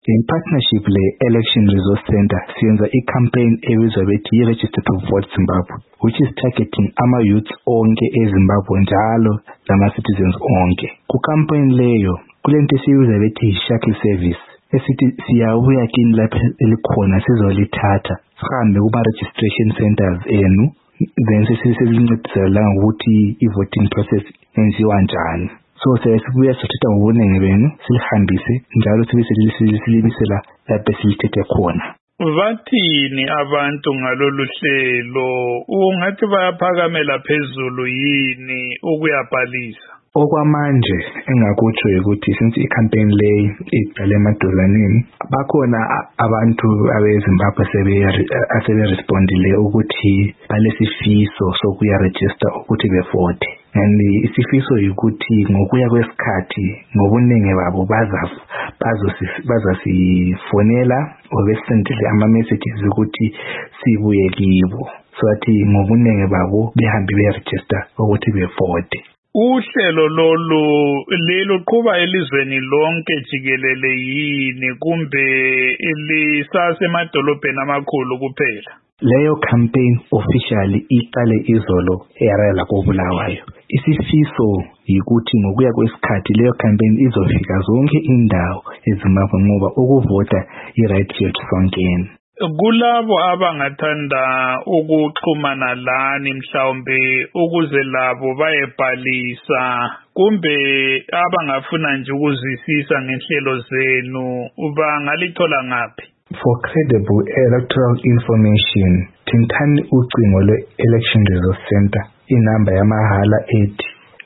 In partnership le-Election Resource Center siyenza i-campaign ebizwa bethi yi-Register to Vote Zimbabwe, which is targeting ama-youths onke eZimbabwe njalo lama-citizens onke. Ku-campaign leyo kulento esiyibiza bethi yi-shuttle service esithi siyabuya kini lapha elikhona sizolithatha sihambe kuma-registration centers enu then sesilincedisa la ngokuthi i-voting process yenziwa njani. So sibuya sithatha ngobuningi benu silihambise njalo sibe silibisela lapho silithethe khona. Bathini abantu ngalolu hlelo? Ungathi bayaphakamela phezulu yini ukuyabhalisa? Okwamanje engakutsho ukuthi since i-campaign leyi iqale emadolwaneni bakhona abantu abeZimbabwe asebe-respondile ukuthi balesifiso sokuya register ukuthi bevote. And isifiso ukuthi ngokuya kwesikhathi ngobuningi babo bazasifonela obesendele ama-messages ukuthi sibuye kibo so that ngobuningi babo behambe be-register ukuthi bevote. Uhlelo lelo qhuba elizweni lonke jikelele yini kumbe lisasemadolobheni amakhulu kuphela? Leyo campaign officially iqale izolo eRela koBulawayo. Isifiso yikuthi ngokuya kwesikhathi leyo campaign izofika zonke indawo eZimbabwe ngoba ukuvota i-right yethu sonkeni. Kulabo abangathanda ukuxhumana lani mhlawumbe ukuze labo bayebhalisa kumbe abangafuna nje ukuzwisisa ngenhlelo zenu bangalithola ngaphi? For credible electoral information, thintani ucingo lwe-Election Resource Center inamba yamahala ethi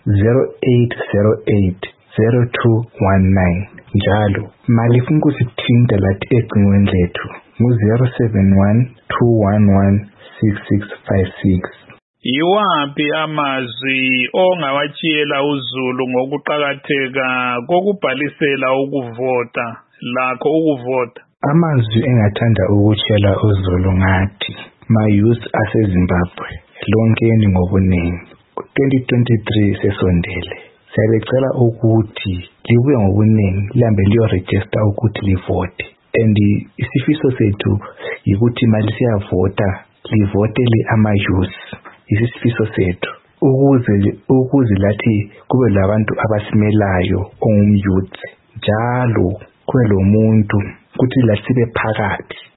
0808 0219 njalo malifuna ukusithinta lathi ecingweni lethu ngu-071 211 6656. Yiwaphi amazwi ongawatshiyela uZulu ngokuqakatheka kokubhalisela ukuvota lakho ukuvota? Amazwi engathanda ukutshela uZulu ngathi ma-youth aseZimbabwe lonkeni ngobuningi 2023 sesondele. Siyabecela ukuthi libuye ngobuningi lihambe liyoregister ukuthi livote. And isifiso sethu yikuthi mali siyavota livotele ama-youth. Isifiso sethu ukuze lathi kube labantu abasimelayo ongumyouth njalo kube lo muntu ukuthi lathi sibe phakathi